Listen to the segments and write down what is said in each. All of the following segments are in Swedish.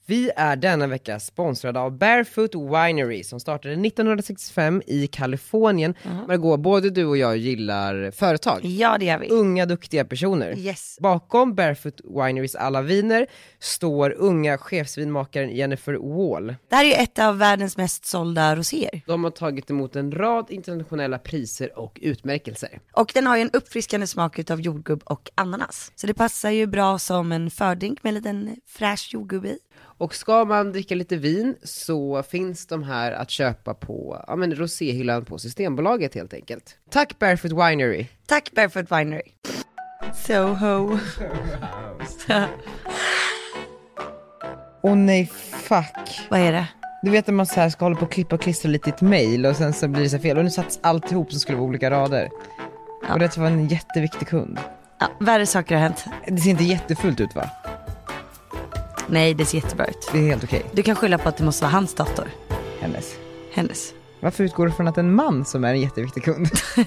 Vi är denna vecka sponsrade av Barefoot Winery som startade 1965 i Kalifornien. Margot, både du och jag gillar företag. Ja, det gör vi. Unga, duktiga personer. Yes. Bakom Barefoot Winerys alla viner står unga chefsvinmakaren Jennifer Wall. Det här är ju ett av världens mest sålda roséer. De har tagit emot en rad internationella priser och utmärkelser. Och den har ju en uppfriskande smak utav jordgubb och ananas. Så det passar ju bra som en fördrink med en liten fräsch jordgubb i. Och ska man dricka lite vin så finns de här att köpa på roséhyllan på Systembolaget helt enkelt. Tack Barefoot Winery. Tack Barefoot Winery. Soho. Åh nej, fuck. Vad är det? Du vet att man så här ska hålla på och klippa och klistra lite i ett mejl och sen så blir det så fel. Och nu satts allt ihop som skulle vara olika rader. Ja. Och det var en jätteviktig kund. Ja, värre saker har hänt. Det ser inte jättefullt ut, va? Nej, det ser jättebra ut. Det är helt okej. Du kan skylla på att det måste vara hans dator. Hennes. Varför utgår du från att en man som är en jätteviktig kund?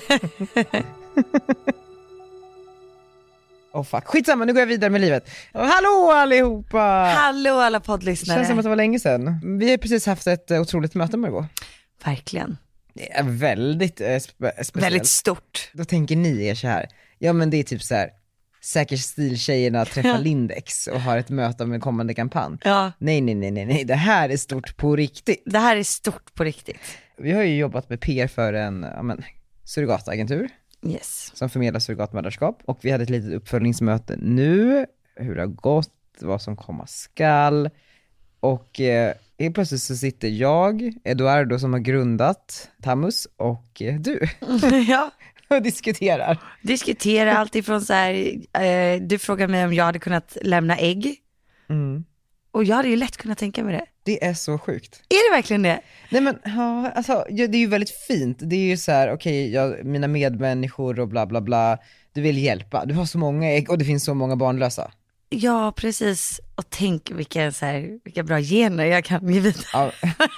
Fuck. Skitsamma, nu går jag vidare med livet. Hallå allihopa! Hallå alla poddlyssnare. Känns som att det var länge sedan. Vi har precis haft ett otroligt möte med Margot. Verkligen. Det är väldigt speciellt. Väldigt stort. Då tänker ni er så här. Ja, men det är typ så här. Säker stiltjejerna träffar Lindex och har ett möte om en kommande kampanj. Ja. Nej. Det här är stort på riktigt. Det här är stort på riktigt. Vi har ju jobbat med PR för en surrogatagentur. Yes. Som förmedlar surrogatmödraskap. Och vi hade ett litet uppföljningsmöte nu. Hur det har gått, vad som komma skall. Och helt plötsligt så sitter jag, Eduardo som har grundat Tamus och du. Ja. Och diskuterar allt ifrån så här, du frågar mig om jag hade kunnat lämna ägg. Mm. Och jag hade ju lätt kunnat tänka mig det. Det är så sjukt. Är det verkligen det? Nej men, ja, alltså, det är ju väldigt fint. Det är ju så här, okej, mina medmänniskor och bla bla bla. Du vill hjälpa. Du har så många ägg och det finns så många barnlösa. Ja, precis. Och tänk vilka bra gener jag kan ge vidare. Ja.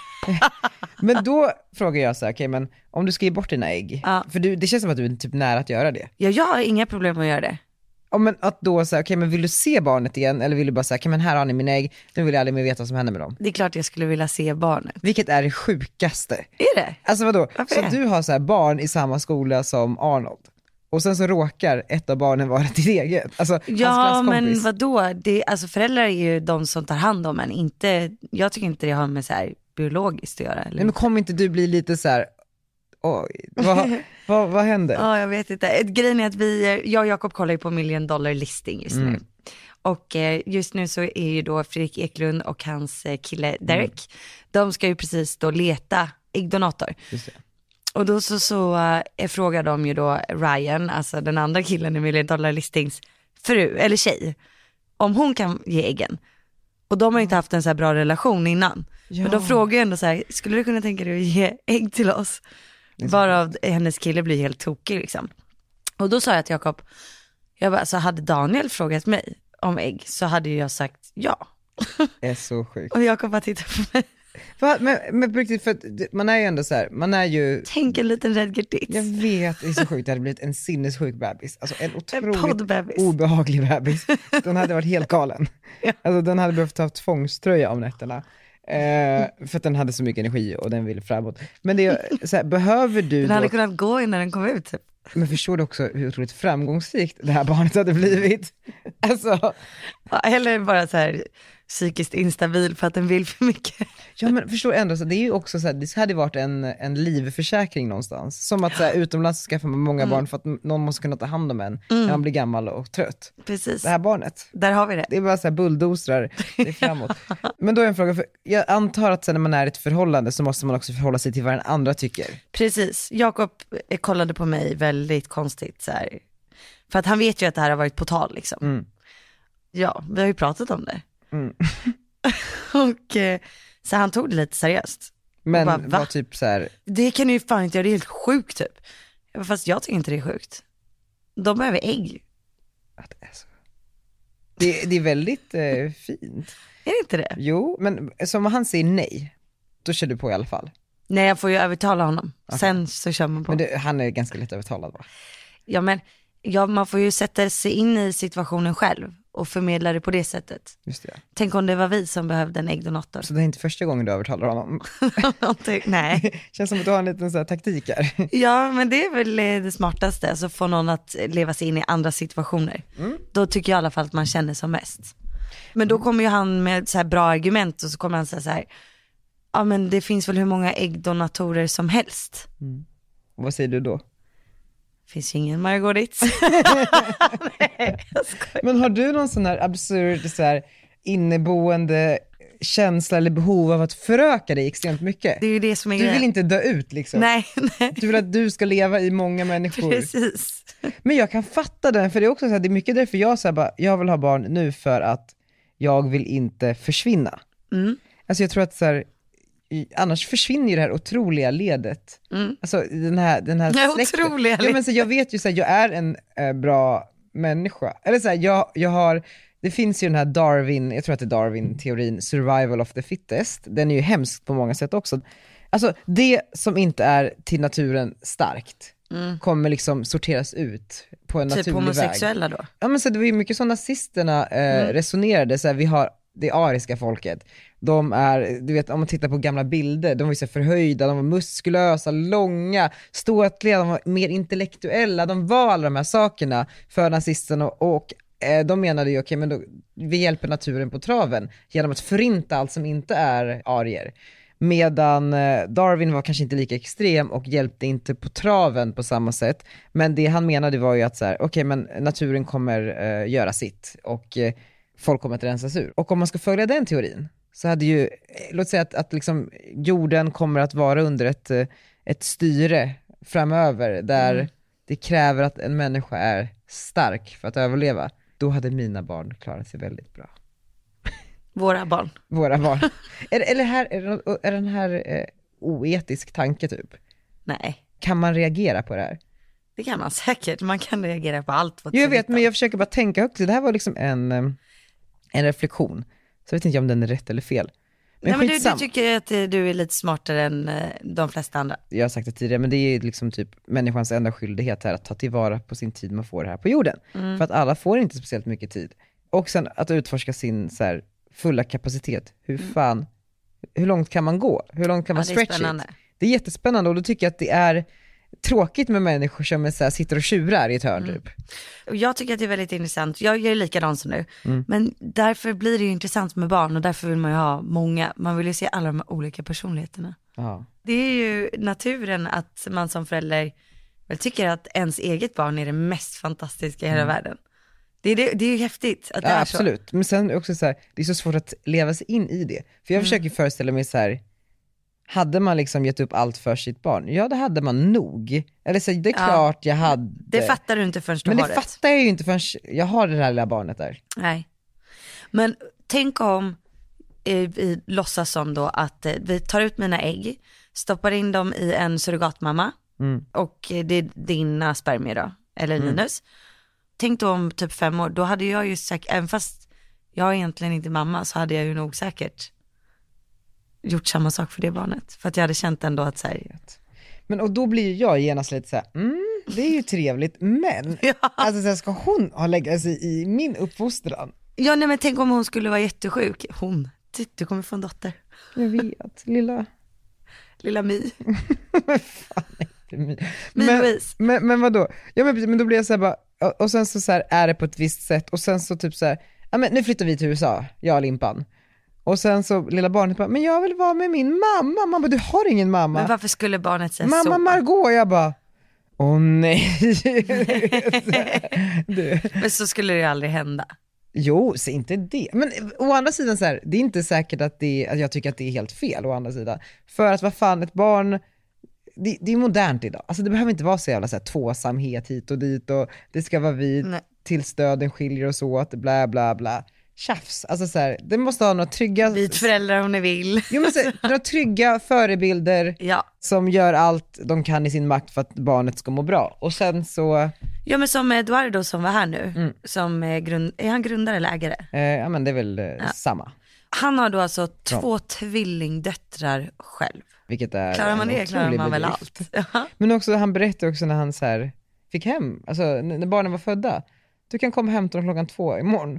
Men då frågar jag så här, okej, men om du ska ge bort dina ägg. Ja. För det känns som att du är typ nära att göra det. Ja, jag har inga problem med att göra det. Ja, men att då säga, okej, men vill du se barnet igen? Eller vill du bara säga, okej, men här har ni mina ägg. Nu vill jag aldrig mer veta vad som händer med dem. Det är klart jag skulle vilja se barnet. Vilket är det sjukaste. Är det? Alltså vadå? Varför så det? Du har så här barn i samma skola som Arnold. Och sen så råkar ett av barnen vara ditt eget. Alltså, ja, men vadå? Alltså föräldrar är ju de som tar hand om en. Inte, jag tycker inte det har med så här biologiskt att göra. Eller? Nej, men kommer inte du bli lite så här, oj, vad händer? Ja, jag vet inte. Grejen är att jag och Jakob kollar ju på $1 million listing just nu. Och just nu så är ju då Fredrik Eklund och hans kille Derek, de ska ju precis då leta äggdonator. Just det. Och då så frågar de ju då Ryan, alltså den andra killen i $1 million listings fru eller tjej, om hon kan ge äggen. Och de har inte haft en så här bra relation innan. Ja. Men de frågar ju ändå så här, skulle du kunna tänka dig att ge ägg till oss? Varav hennes kille blir helt tokig liksom. Och då sa jag till Jakob, jag bara, så hade Daniel frågat mig om ägg så hade jag sagt ja. Det är så sjukt. Och Jakob bara tittar på mig. Men på riktigt, för man är ju ändå så här, man är ju... Tänk en liten Redger Ditz. Jag vet, det är så sjukt, det hade blivit en sinnessjuk bebis. Alltså en otroligt obehaglig bebis. Den hade varit helt galen. Ja. Alltså den hade behövt ta tvångströja om nätterna. För att den hade så mycket energi och den ville framåt. Men det är så här, behöver du den hade kunnat gå innan den kom ut typ. Men förstår du också hur otroligt framgångsrikt det här barnet hade blivit? Alltså. Ja, eller bara så här psykiskt instabil för att den vill för mycket. Ja, men förstår ändå, så det är ju också så här, det hade varit en livförsäkring någonstans. Som att så här, utomlands skaffar man många barn för att någon måste kunna ta hand om en när man blir gammal och trött. Precis. Det här barnet. Där har vi det. Det är bara så här bulldozrar, det är framåt. Men då är en fråga, för jag antar att när man är i ett förhållande så måste man också förhålla sig till vad den andra tycker. Precis. Jakob kollade på mig väldigt konstigt så här. För att han vet ju att det här har varit på tal liksom. Ja, vi har ju pratat om det. Och så han tog det lite seriöst. Men bara, var typ så här... Det kan ju fan inte göra, det är helt sjukt typ. Fast jag tycker inte det är sjukt. De behöver ägg. Det är väldigt fint. Är det inte det? Jo, men som han säger nej, då kör du på i alla fall. Nej, jag får ju övertala honom. Okay. Sen så kör man på. Men han är ganska lätt övertalad, va? Ja, men man får ju sätta sig in i situationen själv. och förmedla det på det sättet. Just det. Tänk om det var vi som behövde en äggdonator. Så det är inte första gången du övertalar honom? Nej. Känns som att du har en liten så här taktik här. Ja, men det är väl det smartaste. Alltså få någon att leva sig in i andra situationer. Då tycker jag i alla fall att man känner som mest. Men då kommer ju han med så här bra argument och så kommer han säga så här: ja men det finns väl hur många äggdonatorer som helst. Och vad säger du då? Finns ju ingen Margot Ditz. Nej, jag skojar. Men har du någon sån här absurd så här inneboende känsla eller behov av att föröka dig extremt mycket? Det är ju det som är Du vill inte dö ut liksom. Nej. Du vill att du ska leva i många människor. Precis. Men jag kan fatta den, för det är också så här, det är mycket därför jag så här, bara, jag vill ha barn nu för att jag vill inte försvinna. Alltså jag tror att så här, annars försvinner ju det här otroliga ledet. Alltså den här släkten. Otroliga ja, men så jag vet ju så här, jag är en bra människa. Eller så här, jag har, det finns ju den här Darwin, jag tror att det är Darwin-teorin, survival of the fittest. Den är ju hemsk på många sätt också. Alltså det som inte är till naturen starkt kommer liksom sorteras ut på en naturlig väg. Typ homosexuella då? Ja, men så det var ju mycket som nazisterna resonerade, så här, vi har det ariska folket. De är, du vet, om man tittar på gamla bilder, de var ju så förhöjda, de var muskulösa, långa, ståtliga, de var mer intellektuella, de var alla de här sakerna för nazisterna och de menade ju okej, men då, vi hjälper naturen på traven genom att förinta allt som inte är arier. Medan Darwin var kanske inte lika extrem och hjälpte inte på traven på samma sätt. Men det han menade var ju att så här, okej, men naturen kommer göra sitt och folk kommer att rensas ur. Och om man ska följa den teorin så hade ju, låt säga att liksom jorden kommer att vara under ett styre framöver där det kräver att en människa är stark för att överleva. Då hade mina barn klarat sig väldigt bra. Våra barn. Är den här oetisk tanke typ? Nej. Kan man reagera på det här? Det kan man säkert. Man kan reagera på allt. Jag vet, men jag försöker bara tänka högt. Det här var liksom en reflektion. Så jag vet inte om den är rätt eller fel. Men du tycker att du är lite smartare än de flesta andra. Jag har sagt det tidigare, men det är liksom typ människans enda skyldighet här att ta tillvara på sin tid man får här på jorden. För att alla får inte speciellt mycket tid. Och sen att utforska sin så här fulla kapacitet. Hur långt kan man gå? Hur långt kan man stretch it? Det är jättespännande, och då tycker jag att det är tråkigt med människor som är så här, sitter och tjurar i ett hörn typ. Jag tycker att det är väldigt intressant. Jag är likadan som nu. Men därför blir det ju intressant med barn, och därför vill man ju ha många. Man vill ju se alla de här olika personligheterna. Ja. Det är ju naturen att man som förälder väl tycker att ens eget barn är det mest fantastiska i hela världen. Det är ju häftigt att det är absolut. Så. Men sen också så här, det är så svårt att leva sig in i det. För jag försöker föreställa mig så här, hade man liksom gett upp allt för sitt barn? Ja, det hade man nog. Eller så det är klart jag hade. Det fattar du inte förrän du har det. Men det fattar jag ju inte förrän jag har det här lilla barnet där. Nej. Men tänk om vi låtsas som då att vi tar ut mina ägg, stoppar in dem i en surrogatmamma och det är dina spermier då, eller Linus. Tänk då om typ 5 år, då hade jag ju säkert, även fast jag är egentligen inte mamma, så hade jag ju nog säkert gjort samma sak för det barnet. För att jag hade känt ändå att så här, men och då blir jag genast lite så här, det är ju trevligt, men alltså så här, ska hon ha lägga sig i min uppfostran? Ja, nej, men tänk om hon skulle vara jättesjuk. Du kommer få en dotter. Jag vet, lilla My. Fan, inte My. Men vadå? Ja, men då blir jag så här bara, och sen så här, är det på ett visst sätt, och sen så typ så här, ja men nu flyttar vi till USA, jag och Limpan. Och sen så lilla barnet bara, men jag vill vara med min mamma. Man bara, du har ingen mamma. Men varför skulle barnet säga mamma så? Mamma Margot, jag bara, åh nej. Men så skulle det ju aldrig hända. Jo, så inte det. Men å andra sidan så här, det är inte säkert att jag tycker att det är helt fel å andra sidan. För att vad fan, ett barn, det är modernt idag. Alltså det behöver inte vara så jävla så här, tvåsamhet hit och dit, och det ska vara vi till stöden skiljer oss åt, bla bla bla. Tjafs, alltså så här, det måste ha några trygga vit föräldrar om ni vill. Jo, men så, några trygga förebilder som gör allt de kan i sin makt för att barnet ska må bra. Och sen så ja, men som Eduardo som var här nu, som är han grundare eller ägare? Ja, men det är väl samma. Han har då alltså 2 tvillingdöttrar själv. Vilket är klarar man det, klarar man väl allt. Men också, han berättade också när han så här fick hem, alltså när barnen var födda, du kan komma hem till dem 2:00 imorgon.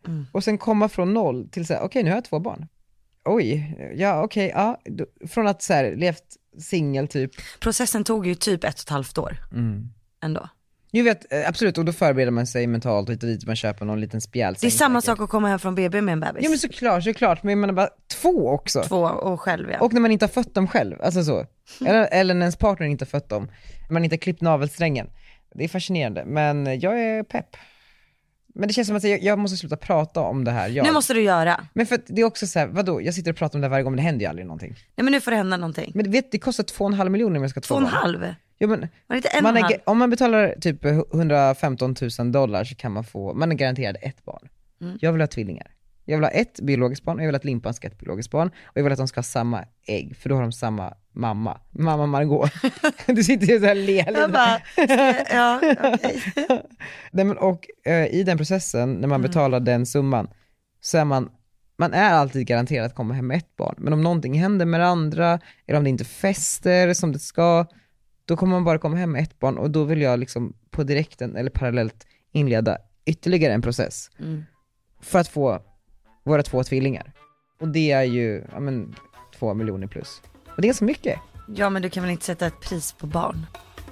Och sen komma från 0 till så här, okej, nu har jag 2 barn. Oj, ja okej, ja. Från att så här, levt singel typ. Processen tog ju typ 1,5 år ändå. Jag vet, absolut, och då förbereder man sig mentalt och hit och dit, man köper någon liten spjälsäng. Det är samma sak att komma hem från BB med en bebis. Ja men såklart, men man är bara 2 också. 2 och själv, ja. Och när man inte har fött dem själv, alltså så. Eller när ens partner inte har fött dem. Man inte har klippt navelsträngen. Det är fascinerande, men jag är pepp. Men det känns som att jag måste sluta prata om det här. Nu måste du göra. Men för att det är också så här, vadå? Jag sitter och pratar om det här varje gång, men det händer ju aldrig någonting. Nej men nu får det hända någonting. Men vet, det kostar 2,5 miljoner om jag ska 2,5? Ja, men om man betalar typ $115,000 så kan man få, man är garanterad 1 barn. Jag vill ha tvillingar. Jag vill ha 1 biologiskt barn och jag vill att Limpan ska ha 1 biologiskt barn. Och jag vill att de ska ha samma ägg, för då har de samma mamma Margot. Du sitter ju så här lelig. Jag bara, ja, okej. Nej, men, och i den processen, när man betalar den summan, så är man är alltid garanterad att komma hem med 1 barn. Men om någonting händer med det andra, eller om det inte fäster som det ska, då kommer man bara komma hem med 1 barn. Och då vill jag liksom på direkten eller parallellt inleda ytterligare en process. För att få våra 2 tvillingar. Och det är ju 2 miljoner plus. Och det är så mycket. Ja, men du kan väl inte sätta ett pris på barn?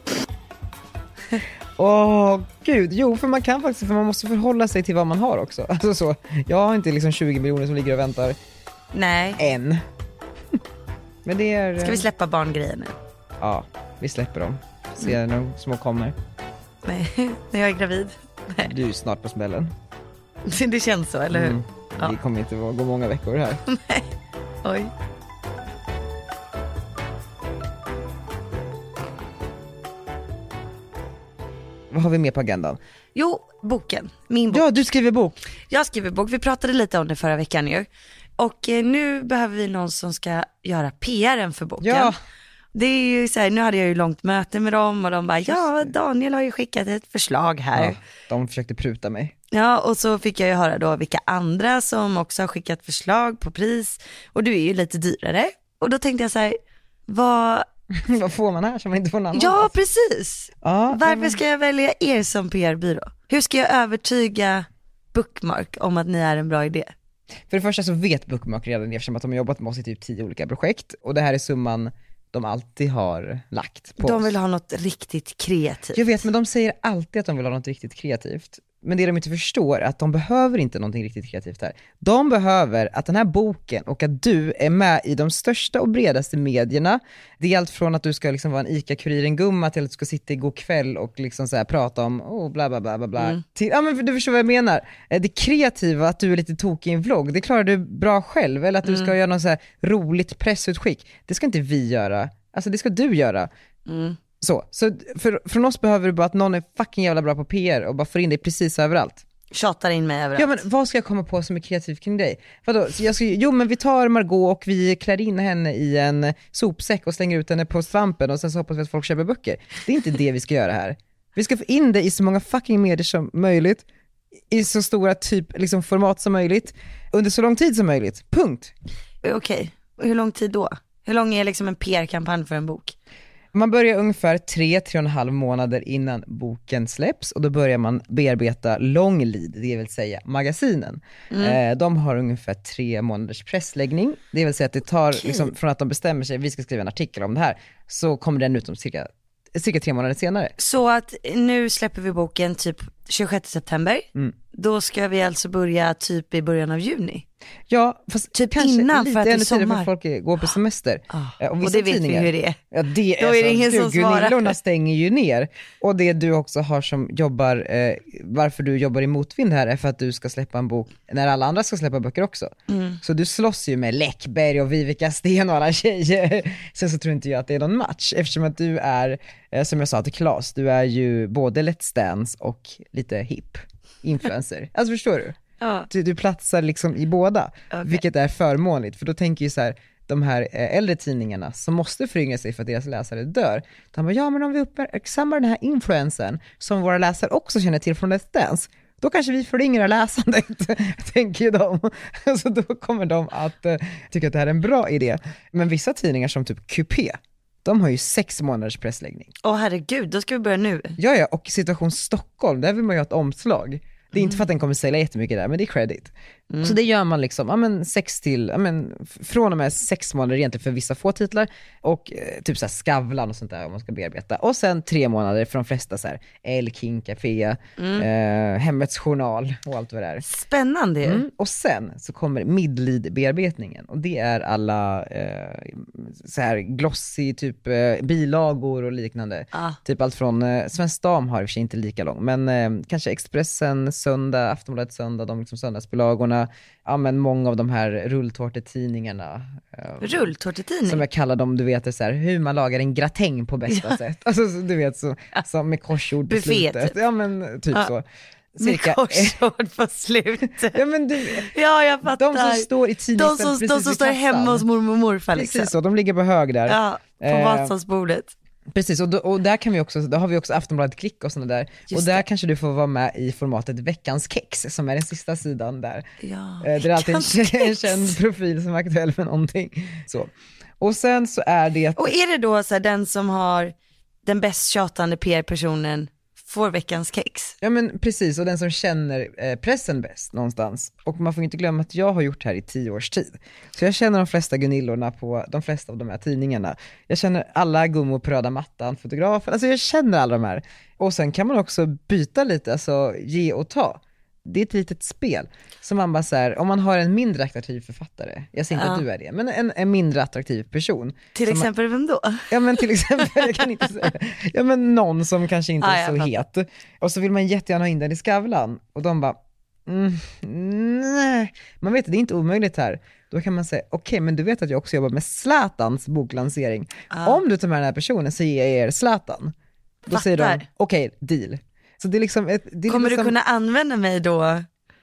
Gud, jo, för man kan faktiskt, för man måste förhålla sig till vad man har också. Alltså så, jag har inte liksom 20 miljoner som ligger och väntar. Nej. Än. Men det är... Ska vi släppa barngrejer nu? Ja, vi släpper dem. Se när de små kommer. Nej, när jag är gravid. Nej. Du är snart på smällen. Det känns så, eller hur? Ja. Det kommer inte gå många veckor här. Nej, oj. Vad har vi med på agendan? Jo, boken. Min bok. Ja, du skriver bok. Jag skriver bok. Vi pratade lite om det förra veckan ju. Och nu behöver vi någon som ska göra PR:en för boken. Ja. Det är ju så här, nu hade jag ju långt möte med dem och de bara, ja, Daniel har ju skickat ett förslag här. Ja, de försökte pruta mig. Ja, och så fick jag ju höra då vilka andra som också har skickat förslag på pris. Och du är ju lite dyrare. Och då tänkte jag så här, vad får man här som man inte får någon annan? Ja, precis. Ja, varför ska jag välja er som PR-byrå? Hur ska jag övertyga Bookmark om att ni är en bra idé? För det första så vet Bookmark redan, eftersom att de har jobbat med oss i typ 10 olika projekt. Och det här är summan de alltid har lagt på De vill oss. ha något riktigt kreativt. Jag vet, men de säger alltid att de vill ha något riktigt kreativt. Men det de inte förstår är att de behöver inte någonting riktigt kreativt här. De behöver att den här boken och att du är med i de största och bredaste medierna. Det är allt från att du ska liksom vara en ICA-Kuriren-gumma till att du ska sitta i god kväll och liksom så här prata om bla bla bla bla bla. Till, men du förstår vad jag menar. Det kreativa, att du är lite tokig i en vlogg, det klarar du bra själv. Eller att du ska göra något så här roligt pressutskick. Det ska inte vi göra. Alltså det ska du göra. Så från oss behöver du bara att någon är fucking jävla bra på PR och bara får in dig precis överallt. Tjatar in mig överallt. Ja, men vad ska jag komma på som är kreativt kring dig? Vadå? Jo, men vi tar Margot och vi klär in henne i en sopsäck och slänger ut henne på svampen och sen så hoppas vi att folk köper böcker. Det är inte det vi ska göra här. Vi ska få in dig i så många fucking medier som möjligt, i så stora typ liksom format som möjligt, under så lång tid som möjligt. Punkt. Okej. Hur lång tid då? Hur lång är liksom en PR-kampanj för en bok? Man börjar ungefär 3,5 månader innan boken släpps, och då börjar man bearbeta long lead, det vill säga magasinen. De har ungefär 3 månaders pressläggning, det vill säga att det tar liksom, från att de bestämmer sig, vi ska skriva en artikel om det här, så kommer den ut om cirka 3 månader senare. Så att nu släpper vi boken typ 26 september. Då ska vi alltså börja typ i början av juni. Ja, fast typ kanske innan, lite för att det är ännu tidigare sommar. för folk går på semester. Och det vet vi hur det är. Ja, det Då är det ingen som svarar. Gunillorna stänger ju ner. Och det du också har som jobbar, varför du jobbar i motvind här är för att du ska släppa en bok när alla andra ska släppa böcker också. Så du slåss ju med Läckberg och Vivica Sten och alla tjejer. Sen så tror inte jag att det är någon match, eftersom att du är, som jag sa till Claes, du är ju både Let's Dance och lite hip influencer. Alltså förstår du? Ja. Du platsar liksom i båda, vilket är förmånligt, för då tänker ju så här, de här äldre tidningarna som måste föryngra sig för att deras läsare dör. De bara, ja men om vi uppmärksammar den här influensen som våra läsare också känner till från Let's Dance, då kanske vi föryngrar läsandet, tänker de. Så då kommer de att tycka att det här är en bra idé. Men vissa tidningar som typ QP, de har ju 6 månaders pressläggning. Herregud, då ska vi börja nu. Ja, och Situation Stockholm, där vill man ju ha ett omslag. Det är inte för att den kommer sälja jättemycket där, men det är credit. Så det gör man liksom, 6 till, från och med 6 månader egentligen för vissa få titlar. Och typ så här Skavlan och sånt där om man ska bearbeta. Och sen 3 månader för de flesta så här El King Café, Hemmets Journal och allt vad det är. Spännande. Och sen så kommer midlead-bearbetningen. Och det är alla så här glossy typ bilagor och liknande. Typ allt från Svensk Dam har i och för sig inte lika lång, men kanske Expressen, Söndag, Aftonbladet Söndag, de liksom söndagsbilagorna. Ja, men många av de här rulltårtetidningarna. Rulltårtetidning? Som jag kallar dem, du vet, så här, hur man lagar en gratäng på bästa sätt. Alltså du vet, så med korsord på slutet. Ja, men typ så. Med korsord på slutet. Ja, men jag fattar. De som står i tidningen, de som står hemma hos mormor och morfar liksom. Precis så, de ligger på hög där. Ja, på matsalsbordet. Precis, och där kan vi också, då har vi också Aftonbladet Klick och sådana där. Just och där kanske du får vara med i formatet Veckans kex, som är den sista sidan där. Ja, det är alltid en känd profil som är aktuell med någonting. Så. Och sen så är det... Och är det då så här, den som har den bäst tjatande PR-personen får Veckans kex? Ja, men precis, och den som känner pressen bäst någonstans. Och man får inte glömma att jag har gjort det här i 10 års tid. Så jag känner de flesta Gunillorna på de flesta av de här tidningarna. Jag känner alla Gummo på röda mattan, fotografen. Alltså jag känner alla de här. Och sen kan man också byta lite, alltså ge och ta. Det är ett litet spel. Så man bara så här, om man har en mindre attraktiv författare, jag säger inte att du är det, men en mindre attraktiv person. Till exempel vem då? Ja, men till exempel, jag kan inte säga. Ja, men någon som kanske inte är så het. Och så vill man jättegärna ha in den i Skavlan. Och de bara, nej. Man vet att det är inte omöjligt här. Då kan man säga, okej, men du vet att jag också jobbar med Zlatans boklansering. Om du tar med den här personen så ger jag er Zlatan. Då säger de, okej, deal. Så det är liksom kommer du kunna använda mig då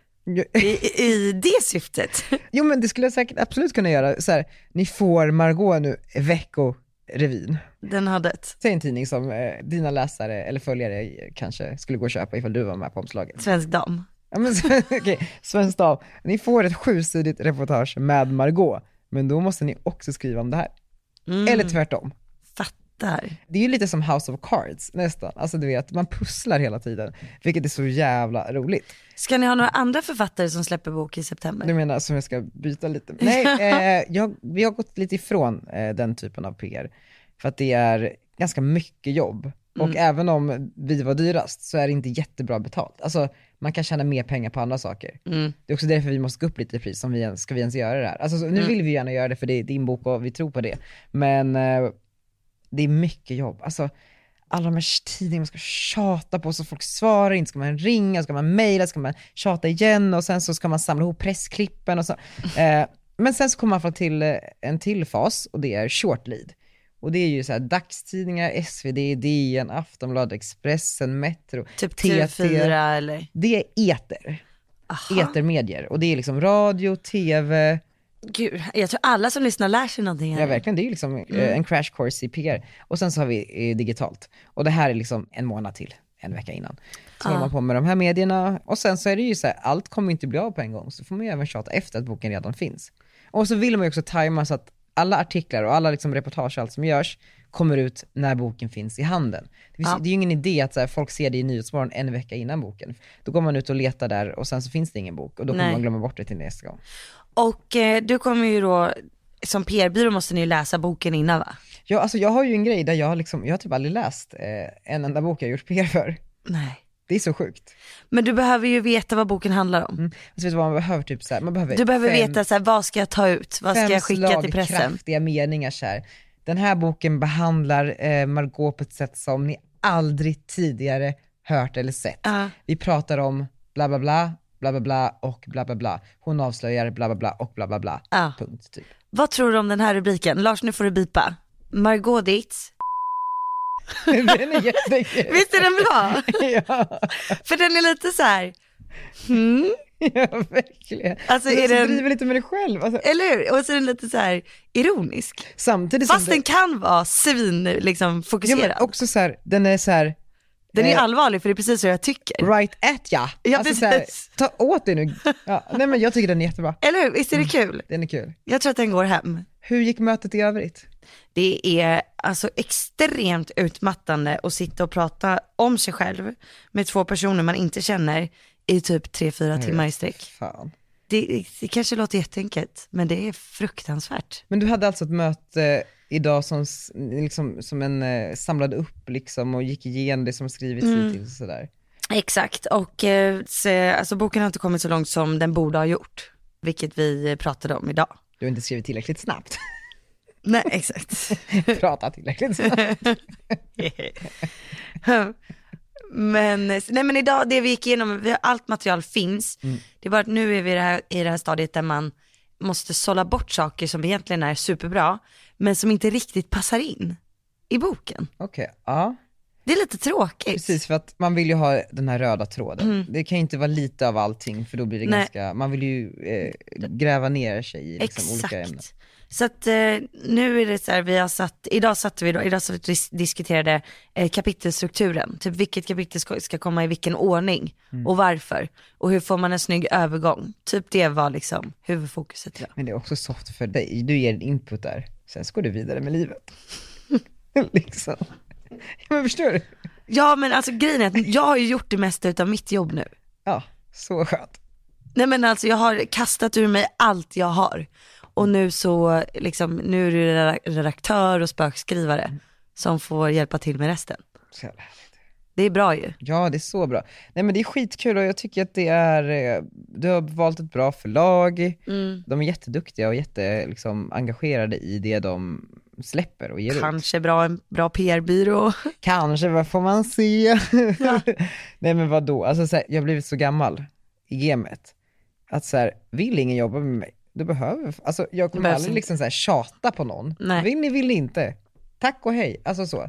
i det syftet? Jo, men det skulle jag säkert absolut kunna göra. Så här, ni får Margot nu, Veckorevyn. Den har dött. Det är en tidning som dina läsare eller följare kanske skulle gå och köpa ifall du var med på omslaget. Svensk Dam. Ja, men okej, Svensk Dam. Ni får ett 7-sidigt reportage med Margot, men då måste ni också skriva om det här. Eller tvärtom. Det är ju lite som House of Cards nästan. Alltså du vet, man pusslar hela tiden, vilket är så jävla roligt. Ska ni ha några andra författare som släpper bok i september? Du menar som jag ska byta lite? Nej, vi har gått lite ifrån den typen av PR. För att det är ganska mycket jobb. Och även om vi var dyrast så är det inte jättebra betalt. Alltså man kan tjäna mer pengar på andra saker. Det är också därför vi måste gå upp lite i pris om ska vi ens göra det här. Alltså nu vill vi gärna göra det för det är din bok och vi tror på det. Men det är mycket jobb. Alltså alla de här tidningarna man ska tjata på så folk svarar inte. Ska man ringa, ska man mejla, ska man tjata igen och sen så ska man samla ihop pressklippen och så. Men sen så kommer man till en till fas och det är short lead. Och det är ju så här dagstidningar, SvD, DN, Aftonbladet, Expressen, Metro, typ TV4 eller? Det är etermedier och det är liksom radio, TV. Gud, jag tror alla som lyssnar lär sig någonting här. Ja, verkligen, det är ju liksom en crash course i PR. Och sen så har vi digitalt. Och det här är liksom en månad till, en vecka innan. Så håller man på med de här medierna. Och sen så är det ju så här, allt kommer inte bli av på en gång. Så får man ju även tjata efter att boken redan finns. Och så vill man ju också tajma så att alla artiklar och alla liksom reportage och allt som görs kommer ut när boken finns i handen. Det är ju ingen idé att så här, folk ser det i Nyhetsmorgon en vecka innan boken. Då går man ut och letar där och sen så finns det ingen bok. Och då kommer man glömma bort det till nästa gång. Och du kommer ju då, som PR-byrå måste ni ju läsa boken innan, va? Ja, alltså jag har ju en grej där jag har typ aldrig läst en enda bok jag har gjort PR för. Nej. Det är så sjukt. Men du behöver ju veta vad boken handlar om. Alltså vet du vad man behöver? Typ så här, du behöver veta så här, vad ska jag ta ut? Vad ska jag skicka till pressen? 5 kraftiga meningar så här. Den här boken behandlar Margot på ett sätt som ni aldrig tidigare hört eller sett. Vi pratar om bla bla bla, bla bla bla och bla bla bla. Hon avslöjar bla bla bla och bla bla bla. Punkt typ. Vad tror du om den här rubriken? Lars, nu får du bipa. Margot Dietz. Den är jättekul. Visst är den bra? Ja. För den är lite så här. Ja, verkligen. Alltså är den driver lite med dig själv. Alltså. Eller hur? Och så är den lite så här ironisk. Samtidigt fast den kan vara svin liksom fokuserad. Ja, men också så här, den är så här. Den är allvarlig för det är precis så jag tycker. Right at ya. Ja, alltså, så här, ta åt dig nu. Ja, nej, men jag tycker den är jättebra. Eller hur? Visst är det kul? Den är kul. Jag tror att den går hem. Hur gick mötet i övrigt? Det är alltså extremt utmattande att sitta och prata om sig själv med 2 personer man inte känner i typ 3-4 timmar i sträck. Fan. Det kanske låter jätteenkelt, men det är fruktansvärt. Men du hade alltså ett möte idag som en samlade upp liksom och gick igenom det som skrivits hittills och sådär. Exakt, och alltså boken har inte kommit så långt som den borde ha gjort, vilket vi pratade om idag. Du har inte skrivit tillräckligt snabbt. Nej, exakt. Prata tillräckligt snabbt. Men idag, det vi gick igenom, allt material finns. Det är bara att nu är vi i det här stadiet där man måste sålla bort saker som egentligen är superbra, men som inte riktigt passar in i boken. Okej, ja. Det är lite tråkigt. Precis, för att man vill ju ha den här röda tråden. Det kan ju inte vara lite av allting, för då blir det ganska, man vill ju gräva ner sig i liksom olika ämnen. Så att nu är det så här, idag så diskuterade kapitelstrukturen, typ vilket kapitel ska komma i vilken ordning och varför, och hur får man en snygg övergång. Typ det var liksom huvudfokuset idag. Men det är också soft för dig, du ger en input där, sen ska du vidare med livet. Liksom. Men förstår du? Ja, men alltså grejen är att jag har ju gjort det mesta utav mitt jobb nu. Ja, så skönt. Nej, men alltså jag har kastat ur mig allt jag har. Och nu så liksom, nu är det redaktör och spökskrivare som får hjälpa till med resten. Så jävla härligt. Det är bra ju. Ja, det är så bra. Nej, men det är skitkul och jag tycker att det är, du har valt ett bra förlag. De är jätteduktiga och liksom engagerade i det de släpper och ger Kanske ut. En bra PR-byrå. Kanske, vad får man se? Ja. Nej, men vadå? Alltså, så här, jag har blivit så gammal i gamet att så här, vill ingen jobba med mig, du behöver, alltså jag kommer aldrig liksom så här tjata på någon. Nej. Vill ni inte. Tack och hej, alltså så.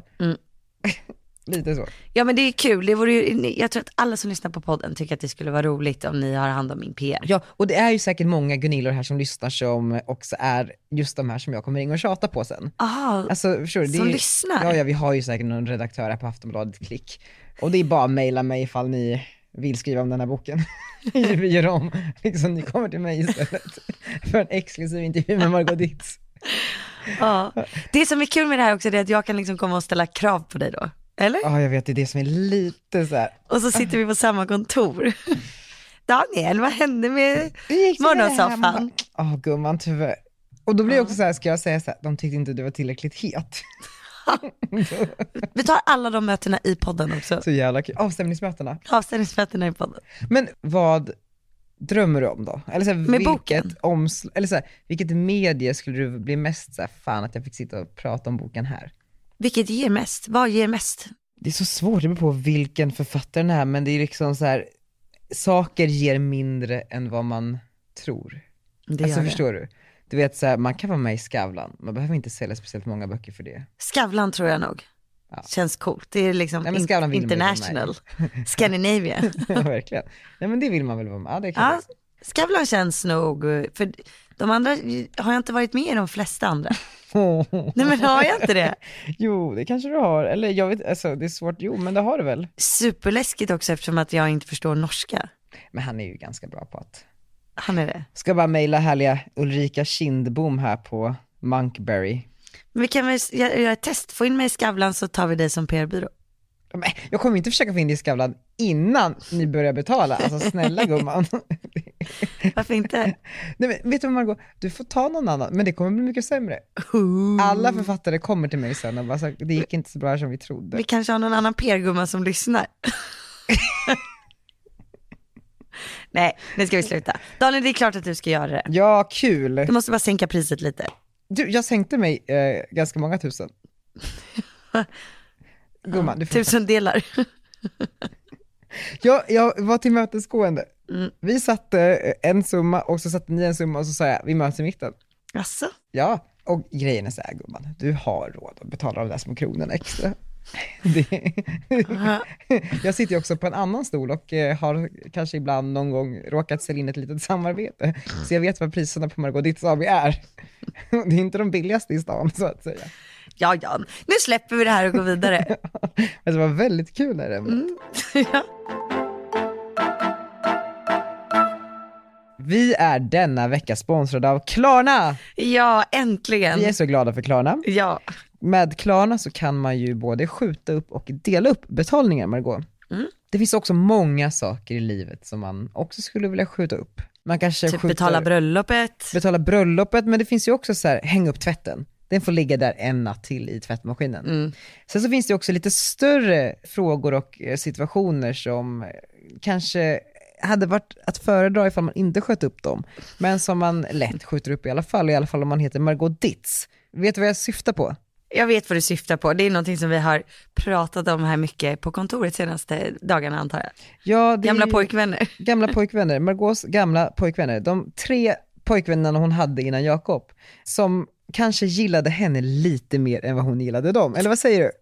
Lite så. Ja, men det är kul. Det vore ju, jag tror att alla som lyssnar på podden tycker att det skulle vara roligt om ni har hand om min PR. Ja, och det är ju säkert många Gunillor här som lyssnar som också är just de här som jag kommer ringa och tjata på sen. Aha, alltså, förstår, som lyssnar? Ja, vi har ju säkert någon redaktör här på Aftonbladet Klick. Och det är bara att mejla mig ifall ni vill skriva om den här boken. Vi gör om, liksom, ni kommer till mig istället för en exklusiv intervju med Margot Dietz. Ja, det som är kul med det här också är att jag kan liksom komma och ställa krav på dig då. Eller? Ja, jag vet, det är det som är lite så här. Och så sitter vi på samma kontor. Daniel, vad hände med morgonsoffan? Ja, gumman, tyvärr. Och då blir det också så här, ska jag säga så här, de tyckte inte du var tillräckligt het. Vi tar alla de mötena i podden också. Så jävla kul. Avstämningsmötena i podden. Men vad drömmer du om då? Eller så här, med boken? Eller så här, vilket medie skulle du bli mest så här, fan att jag fick sitta och prata om boken här? Vilket ger mest? Vad ger mest? Det är så svårt, det beror på vilken författaren är, men det är liksom så här, saker ger mindre än vad man tror. Alltså förstår du? Du vet så här, man kan vara med i Skavlan, man behöver inte sälja speciellt många böcker för det. Skavlan tror jag nog. Ja. Känns coolt. Det är liksom international. Scandinavian. Ja, verkligen. Nej, men det vill man väl vara med. Ja, det kan Skavlan känns nog, för de andra har jag inte varit med i de flesta andra. Nej, men har jag inte det? Jo, det kanske du har. Eller jag vet, alltså det är svårt, men det har du väl. Superläskigt också eftersom att jag inte förstår norska. Men han är ju ganska bra på att. Han är det. Ska bara mejla härliga Ulrika Kindbom här på Monkberry. Men vi kan väl göra ett test, få in mig i Skavlan så tar vi dig som PR-byrå. Men jag kommer inte försöka få in dig i Skavlan innan ni börjar betala. Alltså snälla gumman. Varför inte? Nej, men vet du vad Margot? Du får ta någon annan, men det kommer bli mycket sämre. Alla författare kommer till mig sen och bara så, det gick inte så bra som vi trodde. Vi kanske har någon annan PR-gumma som lyssnar. Nej, nu ska vi sluta. Daniel, det är klart att du ska göra det. Ja, kul. Du måste bara sänka priset lite. Du, jag sänkte mig ganska många tusen. Gumman, du får 1000 delar. Jag var till mötesgående. Vi satte en summa och så satte ni en summa och så sa jag, vi möts i mitten. Asså? Ja, och grejen är så här, gumman, du har råd att betala de där små kronorna extra. Jag sitter ju också på en annan stol och har kanske ibland någon gång råkat sälja in ett litet samarbete. Så jag vet vad priserna på Margot Dietz AB är. Det är inte de billigaste i stan, så att säga. Ja, nu släpper vi det här och går vidare. Det var väldigt kul när det ja. Vi är denna vecka sponsrade av Klarna. Ja, äntligen. Vi är så glada för Klarna. Ja. Med Klarna så kan man ju både skjuta upp och dela upp betalningar, Margot. Det finns också många saker i livet som man också skulle vilja skjuta upp. Man kanske typ betala bröllopet, men det finns ju också så här, häng upp tvätten. Den får ligga där en natt till i tvättmaskinen. Sen så finns det också lite större frågor och situationer som kanske hade varit att föredra ifall man inte sköt upp dem. Men som man lätt skjuter upp i alla fall om man heter Margot Ditz. Vet du vad jag syftar på? Jag vet vad du syftar på. Det är någonting som vi har pratat om här mycket på kontoret senaste dagarna, antar jag. Ja, gamla pojkvänner. Gamla pojkvänner. Margaux gamla pojkvänner. De 3 pojkvännerna hon hade innan Jakob. Som kanske gillade henne lite mer än vad hon gillade dem. Eller vad säger du?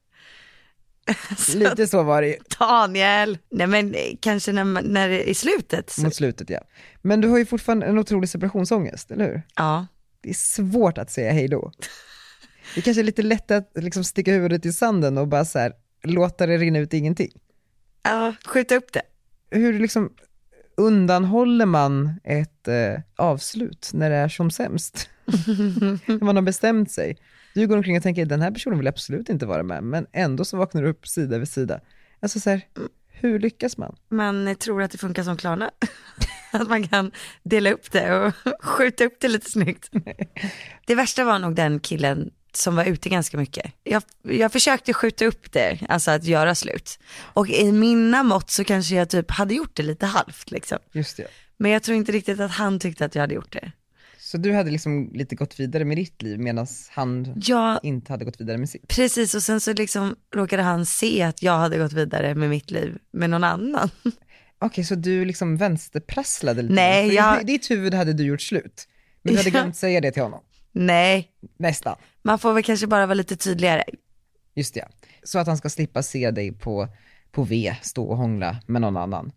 Lite så var det ju. Daniel! Nej, men kanske när det är i slutet. Så. Mot slutet, ja. Men du har ju fortfarande en otrolig separationsångest, eller hur? Ja. Det är svårt att säga hej då. Det kanske är lite lätt att liksom sticka huvudet i sanden och bara så här, låta det rinna ut ingenting. Ja, skjuta upp det. Hur liksom undanhåller man ett avslut när det är som sämst? När man har bestämt sig. Du går omkring och tänker, den här personen vill absolut inte vara med, men ändå så vaknar du upp sida vid sida. Alltså så här, hur lyckas man? Man tror att det funkar som Klarna. Att man kan dela upp det och skjuta upp det lite snyggt. Det värsta var nog den killen som var ute ganska mycket. Jag försökte skjuta upp det, alltså att göra slut. Och i mina mått så kanske jag typ hade gjort det lite halvt liksom. Just det. Men jag tror inte riktigt att han tyckte att jag hade gjort det. Så du hade liksom lite gått vidare med ditt liv medan han inte hade gått vidare med sitt? Precis, och sen så liksom råkade han se att jag hade gått vidare med mitt liv med någon annan. Okej, så du liksom vänsterprasslade lite? Nej, I ditt huvud hade du gjort slut. Men du hade glömt säga det till honom? Nej. Nästan. Man får väl kanske bara vara lite tydligare. Just det. Så att han ska slippa se dig på V stå och hångla med någon annan.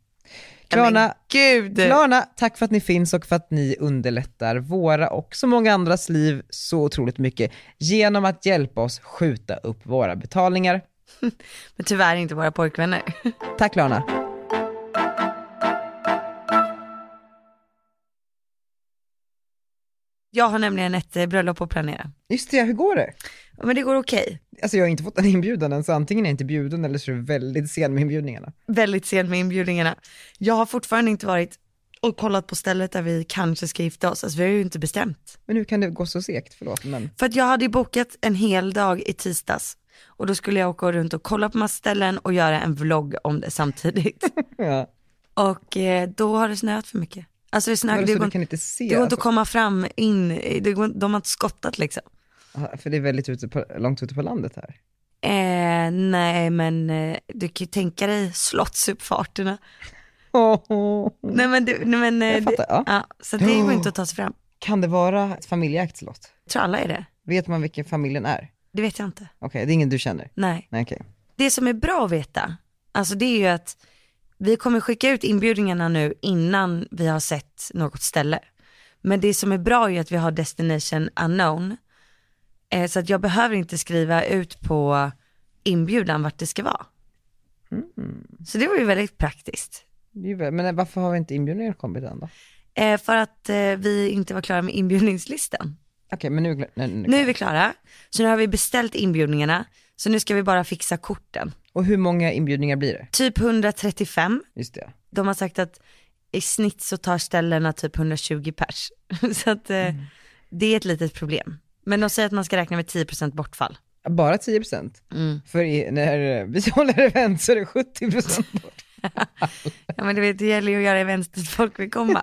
Klarna, tack för att ni finns och för att ni underlättar våra och så många andras liv så otroligt mycket genom att hjälpa oss skjuta upp våra betalningar. Men tyvärr inte våra pojkvänner. Tack Klarna. Jag har nämligen ett bröllop att planera. Just det, hur går det? Men det går okej. Alltså jag har inte fått en inbjudan än, så antingen är jag inte bjuden eller så är det väldigt sen med inbjudningarna. Väldigt sen med inbjudningarna. Jag har fortfarande inte varit och kollat på stället där vi kanske ska gifta oss. Alltså vi har ju inte bestämt. Men hur kan det gå så segt? Förlåt, men... För att jag hade bokat en hel dag i tisdags. Och då skulle jag åka runt och kolla på massa ställen och göra en vlogg om det samtidigt. Ja. Och då har det snöat för mycket. Alltså det snöat, det går inte att komma fram in, de har inte skottat liksom. För det är väldigt långt ute på landet här. Nej, men du kan ju tänka dig slottsuppfarterna. Nej men jag fattar, ja, så det går inte att ta sig fram. Kan det vara ett familjeägt slott? Jag tror alla är det. Vet man vilken familjen är? Det vet jag inte. Okej, det är ingen du känner? Nej. Okay. Det som är bra att veta, alltså det är ju att vi kommer skicka ut inbjudningarna nu innan vi har sett något ställe. Men det som är bra är ju att vi har destination unknown. Så att jag behöver inte skriva ut på inbjudan vart det ska vara. Så det var ju väldigt praktiskt. Men varför har vi inte inbjudningar kommit än då? För att vi inte var klara med inbjudningslistan. Okej, men nu är vi klara. Så nu har vi beställt inbjudningarna. Så nu ska vi bara fixa korten. Och hur många inbjudningar blir det? Typ 135. Just det. De har sagt att i snitt så tar ställena typ 120 pers. Så att det är ett litet problem. Men de säger att man ska räkna med 10% bortfall. Bara 10%? För när vi håller event så är det 70% bort. Ja, men det gäller ju att göra event dit folk vill komma.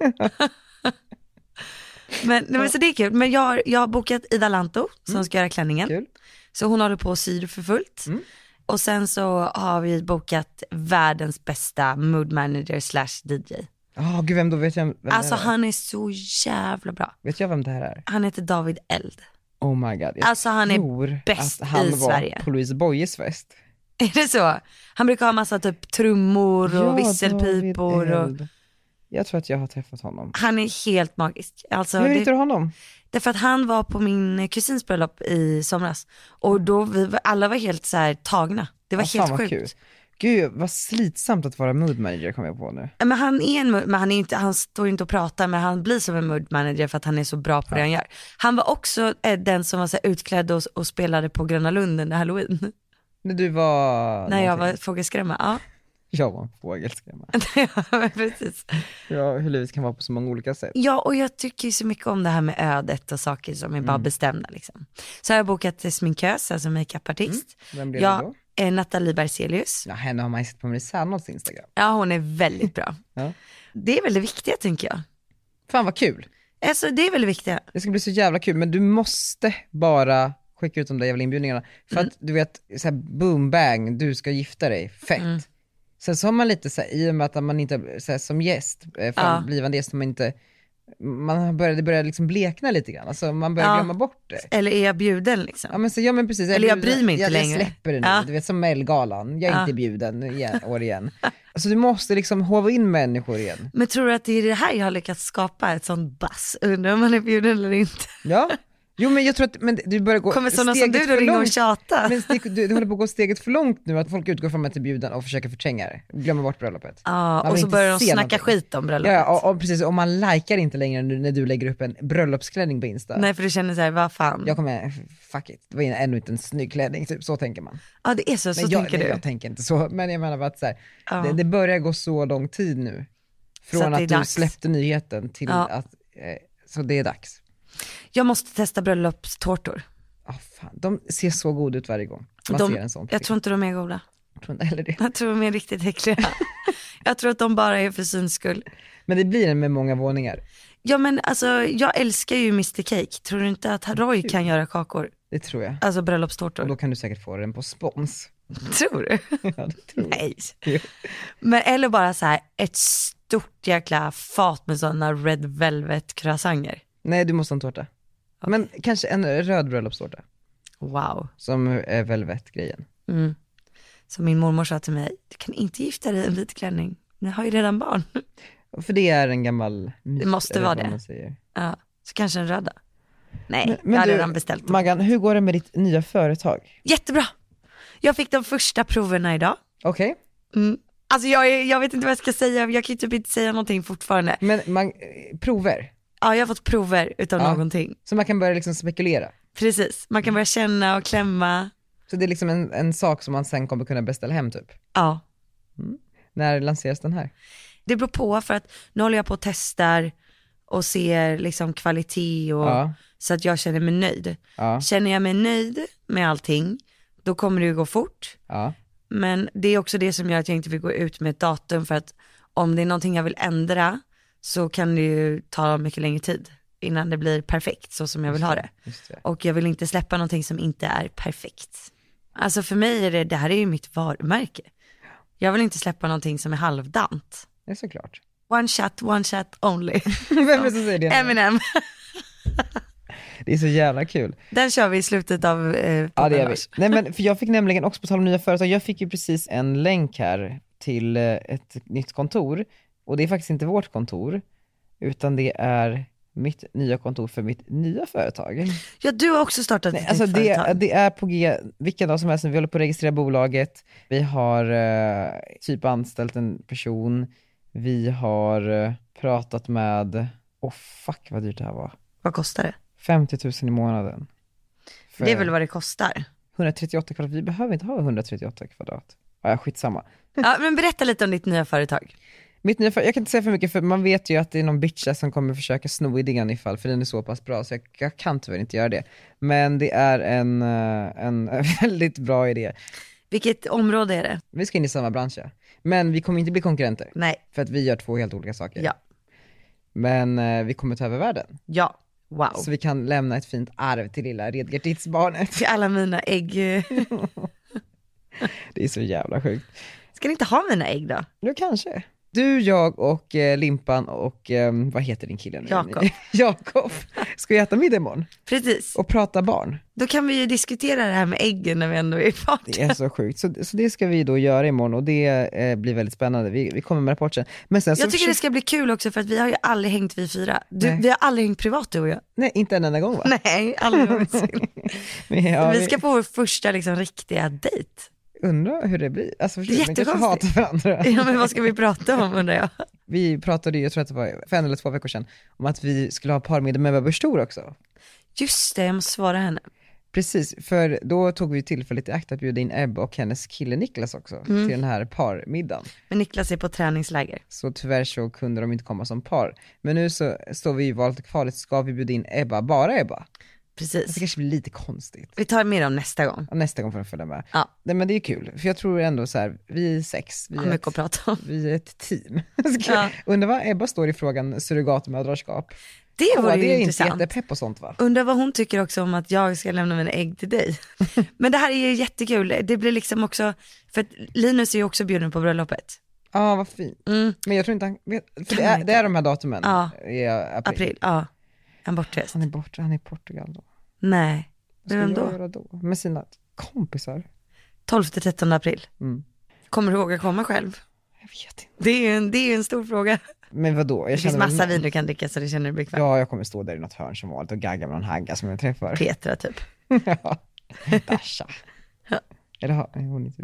men så det är kul. Men jag har bokat Ida Lanto som ska göra klänningen. Kul. Så hon håller på att sy för fullt. Och sen så har vi bokat världens bästa mood manager / DJ. Gud, vem då? Vet jag vem alltså han är så jävla bra. Vet jag vem det här är? Han heter David Eld. Oh my god. Alltså han är bäst i Sverige. Han var på Louise Boyes fest. Är det så? Han brukar ha massa typ trummor och visselpipor. Och... Jag tror att jag har träffat honom. Han är helt magisk. Alltså, hur hittar du honom? Därför att han var på min kusins bröllop i somras. Och då alla var helt så här tagna. Det var helt sjukt. Kul. Gud, vad slitsamt att vara mood manager, kommer jag på nu. Men han står inte och pratar, men han blir som en mood manager för att han är så bra på det han gör. Han var också den som var så utklädd och spelade på Gröna Lund under Halloween. När du var... När jag var fågelskrämma, ja. Jag var en fågelskrämma. Ja, precis. Ja, hur livet kan vara på så många olika sätt. Ja, och jag tycker ju så mycket om det här med ödet och saker som är bara bestämda liksom. Så har jag bokat sminkös, alltså makeupartist. Vem blir det då? Nathalie Berzelius. Ja, henne har man ju sett på Marie Serneholtz Instagram. Ja, hon är väldigt bra. Ja. Det är väl det viktiga, tänker jag. Fan vad kul. Alltså det är väl det viktiga. Det ska bli så jävla kul, men du måste bara skicka ut de där jävla inbjudningarna. För att du vet, så här, boom bang, du ska gifta dig, fett. Sen så har man lite så här, i och med att man inte så här, som gäst, blivande gäst, det börjar liksom blekna lite grann. Alltså man börjar glömma bort det. Eller är jag bjuden liksom? Ja men precis. Eller jag bryr mig inte längre. Jag släpper det nu, du vet som Mellgalan. Jag är inte bjuden år igen. Alltså du måste liksom hova in människor igen. Men tror du att det är det här jag har lyckats skapa ett sånt bass? Undrar om man är bjuden eller inte? Ja. Jo men jag tror att du börjar gå kommer sådana som du då ringa och tjata. Men du håller på att gå steget för långt nu, att folk utgår från att du är bjuden och försöker förtränga det. Glömmer bort bröllopet. Ja, och så börjar de snacka skit om bröllopet. Ja, och precis, och man likar inte längre när du lägger upp en bröllopsklänning på Insta. Nej, för du känner såhär, vad fan. Jag kommer, fuck it, det var ännu inte en snygg klänning, typ, så tänker man. Ja, det är så tänker du. Jag tänker inte så, men jag menar bara att så här, det börjar gå så lång tid nu. Från att du släppte nyheten till att, så det är dags. Jag måste testa bröllopstårtor. Fan, de ser så goda ut varje gång man ser en sån. Jag tror inte de är goda. Jag tror inte heller det. Jag tror de är riktigt äckliga. Jag tror att de bara är för syns skull. Men det blir en med många våningar. Ja men alltså, jag älskar ju Mr Cake. Tror du inte att Roy kan göra kakor? Det tror jag. Alltså bröllopstårtor. Och då kan du säkert få den på spons. Tror du? Ja, det tror jag. Nej. Men eller bara så här, ett stort jäkla fat med sådana red velvet croissanter. Nej, du måste ha en tårta. Okay. Men kanske en röd bröllopstårta. Wow. Som är velvet-grejen. Så min mormor sa till mig, du kan inte gifta dig i en vit klänning. Ni har ju redan barn. För det är en gammal myt. Det måste vara det. Ja, så kanske en röda. Nej, men jag har redan beställt dem. Maggan, hur går det med ditt nya företag? Jättebra. Jag fick de första proverna idag. Okej. Alltså jag vet inte vad jag ska säga. Jag kan ju typ inte säga någonting fortfarande. Men prover? Ja, jag har fått prover utav någonting. Så man kan börja liksom spekulera? Precis, man kan börja känna och klämma. Så det är liksom en sak som man sen kommer kunna beställa hem typ? Ja. När lanseras den här? Det beror på, för att nu håller jag på och testar och ser liksom kvalitet och så att jag känner mig nöjd. Känner jag mig nöjd med allting, då kommer det ju gå fort. Men det är också det som gör att jag inte vill gå ut med ett datum, för att om det är någonting jag vill ändra så kan det ju ta mycket längre tid innan det blir perfekt så som jag vill ha det. Och jag vill inte släppa någonting som inte är perfekt. Alltså för mig är det här är ju mitt varumärke. Jag vill inte släppa någonting som är halvdant. Det är såklart. One shot only. Vem är det som säger det? Eminem. Det är så jävla kul. Den kör vi i slutet av ja, det gör vi. Nej, men för jag fick nämligen också på tal om nya företag. Jag fick ju precis en länk här till ett nytt kontor. Och det är faktiskt inte vårt kontor, utan det är mitt nya kontor för mitt nya företag. Ja, du har också startat ett alltså nytt företag. Det är på G, vilken dag som helst. Vi håller på att registrera bolaget. Vi har typ anställt en person. Vi har pratat med, fuck vad dyrt det här var. Vad kostar det? 50 000 i månaden. Det är väl vad det kostar? 138 kvadrat, vi behöver inte ha 138 kvadrat. Ja, skitsamma. Ja, men berätta lite om ditt nya företag. Mitt nya företag, jag kan inte säga för mycket, för man vet ju att det är någon bitch som kommer försöka sno idén ifall, för den är så pass bra, så jag kan tyvärr inte göra det. Men det är en väldigt bra idé. Vilket område är det? Vi ska in i samma bransch, men vi kommer inte bli konkurrenter. Nej. För att vi gör 2 helt olika saker. Ja. Men vi kommer ta över världen. Ja. Wow. Så vi kan lämna ett fint arv till lilla Redgertidsbarnet. Till alla mina ägg. Det är så jävla sjukt. Ska ni inte ha mina ägg då? Nu kanske. Du, jag och Limpan och vad heter din kille nu? Jakob. Jakob. Ska vi äta middag imorgon? Precis. Och prata barn. Då kan vi ju diskutera det här med äggen när vi ändå är i farten. Det är så sjukt. Så det ska vi då göra imorgon, och det blir väldigt spännande. Vi kommer med rapport sen. Men sen jag tycker det ska bli kul också, för att vi har ju aldrig hängt vi 4. Vi har aldrig hängt privat, du och jag. Nej, inte en enda gång, va? Nej, aldrig någonsin. Vi ska på vår första liksom riktiga dejt. Undrar hur det blir. Alltså förstår, det är jättekonstigt. Ja, men vad ska vi prata om, undrar jag? Vi pratade ju, jag tror att det var för 1 eller 2 veckor sedan, om att vi skulle ha parmiddag med Babbers Stor också. Just det, jag måste svara henne. Precis, för då tog vi tillfället i akt att bjuda in Ebba och hennes kille Niklas också till den här parmiddagen. Men Niklas är på träningsläger. Så tyvärr så kunde de inte komma som par. Men nu så står vi i valet och kvalet, ska vi bjuda in Ebba, bara Ebba? Precis. Det kanske blir lite konstigt. Vi tar med dem nästa gång. Ja, nästa gång får de följa med. Ja. Nej, men det är kul, för jag tror ändå så här, vi är 6. Vi mycket att prata om. Vi är ett team. Undrar vad Ebba står i frågan surrogatmödraskap. Det vore det är intressant. Inte jättepepp och sånt, va? Undrar vad hon tycker också om att jag ska lämna mina ägg till dig. Men det här är ju jättekul. Det blir liksom också, för att Linus är ju också bjuden på bröllopet. Ja, vad fint. Men jag tror inte han vet, för det är de här datumen. Ja. I april. Ja. Han bortrest. Han är borta, han är i Portugal då. Nej. Vad ska jag göra då? Med sina kompisar. 12-13 april. Kommer du våga komma själv? Jag vet inte. Det är ju en stor fråga. Men vadå? Det finns massa vin du kan dricka så det känner du bekvämt. Ja, jag kommer stå där i något hörn som vanligt och gagga med någon hagga som jag träffar. Petra typ. Ja, Dasha. Eller har hon inte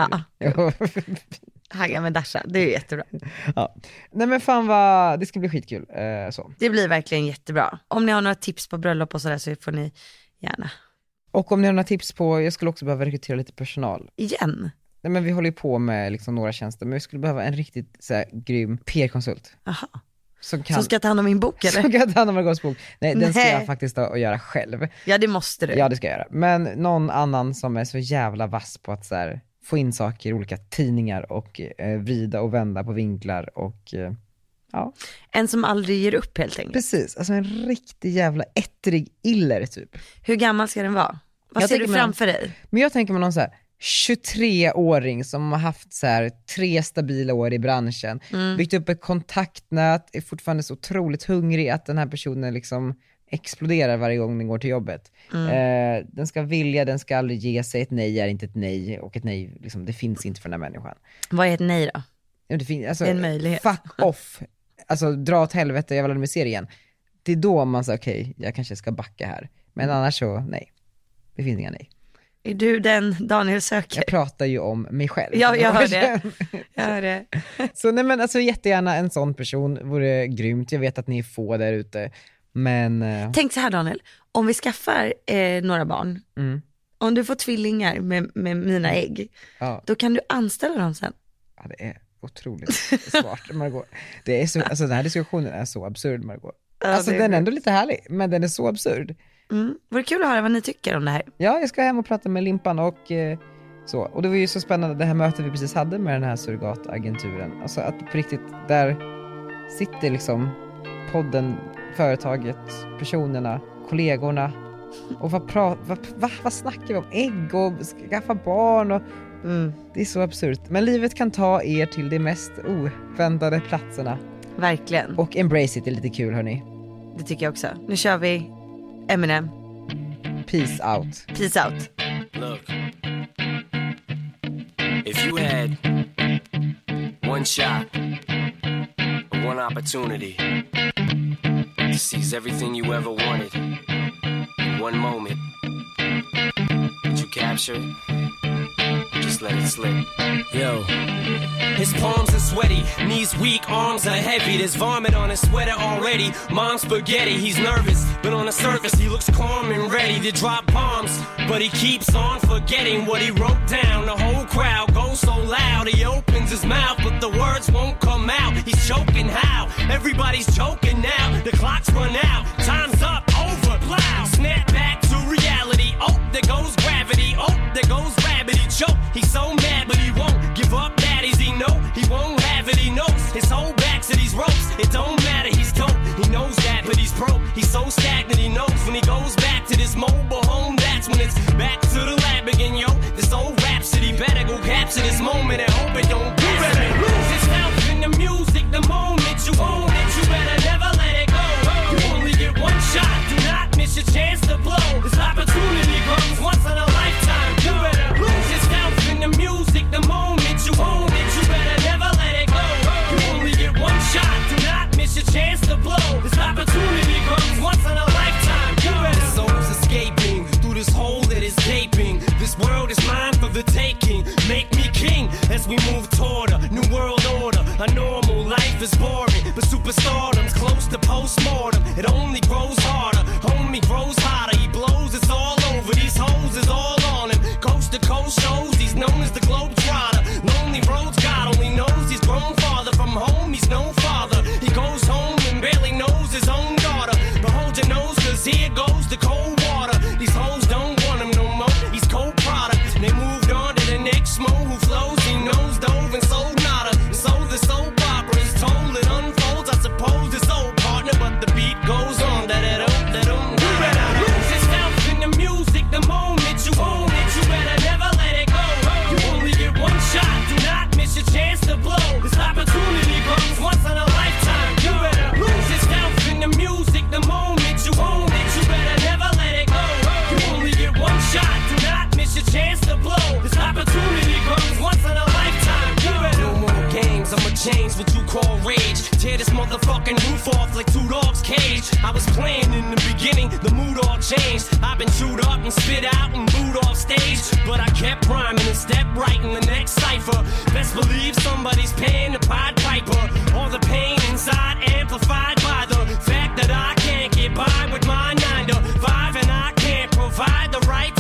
det? Hagga med Dasha, det är ju jättebra. Ja. Nej men fan vad, det ska bli skitkul. Så. Det blir verkligen jättebra. Om ni har några tips på bröllop och sådär så får ni gärna. Och om ni har några tips på, jag skulle också behöva rekrytera lite personal. Igen? Nej men vi håller ju på med liksom några tjänster, men vi skulle behöva en riktigt så här, grym PR-konsult. Aha. Som ska ta hand om min bok eller? Som kan ta hand om Margaux bok. Nej, den ska jag faktiskt göra själv. Ja, det måste du. Ja, det ska jag göra. Men någon annan som är så jävla vass på att så här, få in saker i olika tidningar och vrida och vända på vinklar och ja. En som aldrig ger upp helt enkelt. Precis, alltså en riktig jävla ettrig iller typ. Hur gammal ska den vara? Vad ser du framför dig? Men jag tänker mig någon så här 23-åring som har haft så här 3 stabila år i branschen, byggt upp ett kontaktnät, är fortfarande så otroligt hungrig att den här personen liksom exploderar varje gång den går till jobbet. Den ska vilja, den ska aldrig ge sig. Ett nej är inte ett nej, och ett nej liksom, det finns inte för den här människan. Vad är ett nej då? Det finns, alltså, det är en möjlighet. Fuck off, alltså dra åt helvete, jag vill aldrig mer se det igen. Det är då man säger okej, jag kanske ska backa här. Men annars så, nej, det finns inga nej. Är du den Daniel söker? Jag pratar ju om mig själv. Ja, jag hör det. Jag hör det. Så nej, men alltså jättegärna en sån person vore grymt. Jag vet att ni är få där ute. Men tänk så här Daniel, om vi skaffar några barn, om du får tvillingar med mina ägg, då kan du anställa dem sen. Ja, det är otroligt svårt, Margaux. Det är så, alltså den här diskussionen är så absurd, Margaux. Alltså den är ändå lite härlig, men den är så absurd. Vore kul att höra vad ni tycker om det här. Ja, jag ska hem och prata med Limpan och så. Och det var ju så spännande det här mötet vi precis hade med den här surrogatagenturen. Alltså att på riktigt, där sitter liksom podden, företaget, personerna, kollegorna. Och vad snackar vi om? Ägg och skaffa barn och det är så absurt. Men livet kan ta er till de mest oväntade platserna. Verkligen. Och embrace it är lite kul, hörni. Det tycker jag också. Nu kör vi Eminem. Peace out. Peace out. Look. If you had one shot, one opportunity to seize everything you ever wanted in one moment, would you capture it? Just let it slip. Yo. His palms are sweaty, knees weak, arms are heavy. There's vomit on his sweater already. Mom's spaghetti, he's nervous, but on the surface he looks calm and ready to drop bombs. But he keeps on forgetting what he wrote down. The whole crowd goes so loud, he opens his mouth, but the words won't come out. He's choking how? Everybody's choking now. The clock's run out, time's up, over, plow. Snap back to reality, oh, there goes gravity. Oh, there goes rabbit, he choke. He's so mad, but he won't give up. Daddies, he know he won't have it. He knows his whole back to these ropes. It don't matter, he's dope. He knows that, but he's broke. He's so stagnant, he knows when he goes back to this mobile home. That's when it's back to the lab again, yo. This old rhapsody better go capture this moment and hope it don't you better lose yourself in the music. The moment you own it, you better never let it go. You only get one shot. Do not miss your chance to blow. This opportunity comes once in a lifetime. You better lose yourself in the music. The moment you own it, you better never let it go. You only get one shot. Do not miss your chance to blow. This opportunity comes once in a lifetime. You better. The soul's escaping through this hole that is gaping. This world is mine for the taking. Make me king as we move toward a new world order. A normal life is boring, but superstardom's close to postmortem. It only grows harder, homie grows hotter. He blows, it's all over. These hoes is change what you call rage. Tear this motherfucking roof off like two dogs' cage. I was playing in the beginning, the mood all changed. I've been chewed up and spit out and booed off stage, but I kept rhyming and stepped right in the next cipher. Best believe somebody's paying the Pied Piper. All the pain inside amplified by the fact that I can't get by with my 9 to 5, and I can't provide the right